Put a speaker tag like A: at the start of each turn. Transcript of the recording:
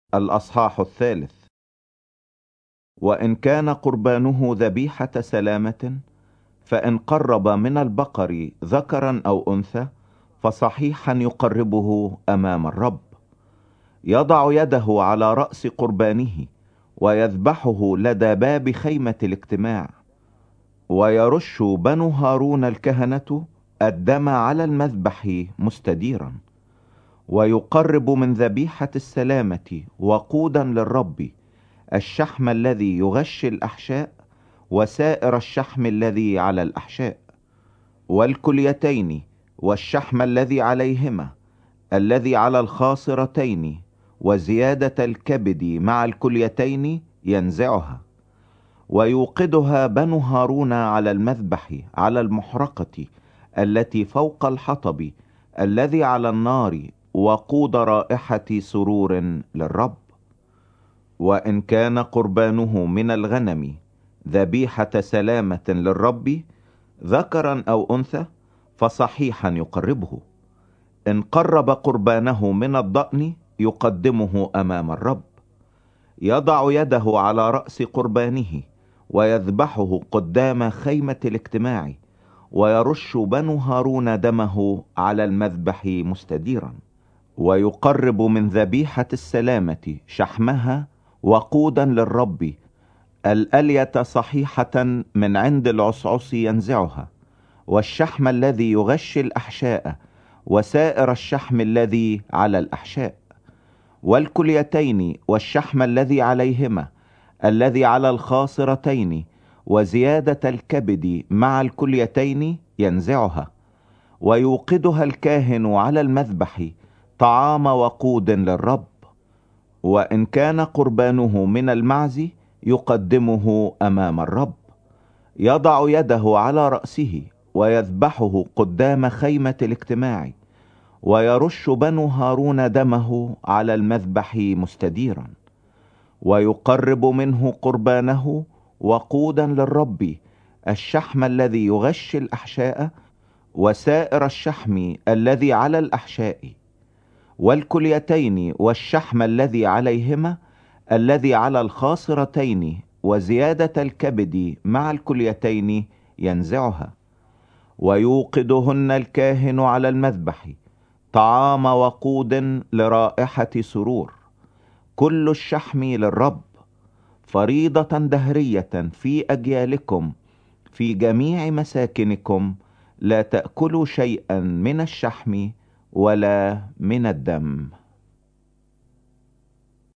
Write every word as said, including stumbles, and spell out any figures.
A: الأصحاح الثالث. وإن كان قربانه ذبيحة سلامة، فإن قرب من البقر ذكرا أو أنثى فصحيحا يقربه أمام الرب. يضع يده على رأس قربانه ويذبحه لدى باب خيمة الاجتماع، ويرش بنو هارون الكهنة الدم على المذبح مستديرا، ويقرب من ذبيحة السلامة وقودا للرب الشحم الذي يغشي الأحشاء وسائر الشحم الذي على الأحشاء، والكليتين والشحم الذي عليهما، الذي على الخاصرتين، وزيادة الكبد مع الكليتين ينزعها، ويوقدها بنو هارون على المذبح على المحرقة التي فوق الحطب الذي على النار، وقود رائحة سرور للرب. وإن كان قربانه من الغنم ذبيحة سلامة للرب ذكرا أو أنثى فصحيحا يقربه. إن قرب قربانه من الضأن يقدمه أمام الرب. يضع يده على رأس قربانه ويذبحه قدام خيمة الاجتماع، ويرش بنو هارون دمه على المذبح مستديرا، ويقرب من ذبيحة السلامة شحمها وقودا للرب الألية صحيحة من عند العصعص ينزعها، والشحم الذي يغشي الأحشاء وسائر الشحم الذي على الأحشاء، والكليتين والشحم الذي عليهما، الذي على الخاصرتين، وزيادة الكبد مع الكليتين ينزعها، ويوقدها الكاهن على المذبح طعام وقود للرب. وإن كان قربانه من المعز يقدمه أمام الرب. يضع يده على رأسه ويذبحه قدام خيمة الاجتماع، ويرش بنو هارون دمه على المذبح مستديرا، ويقرب منه قربانه وقودا للرب الشحم الذي يغشي الأحشاء وسائر الشحم الذي على الأحشاء، والكليتين والشحم الذي عليهما، الذي على الخاصرتين، وزيادة الكبد مع الكليتين ينزعها، ويوقدهن الكاهن على المذبح طعام وقود لرائحة سرور، كل الشحم للرب فريضة دهرية في أجيالكم في جميع مساكنكم. لا تأكلوا شيئا من الشحم ولا من الدم.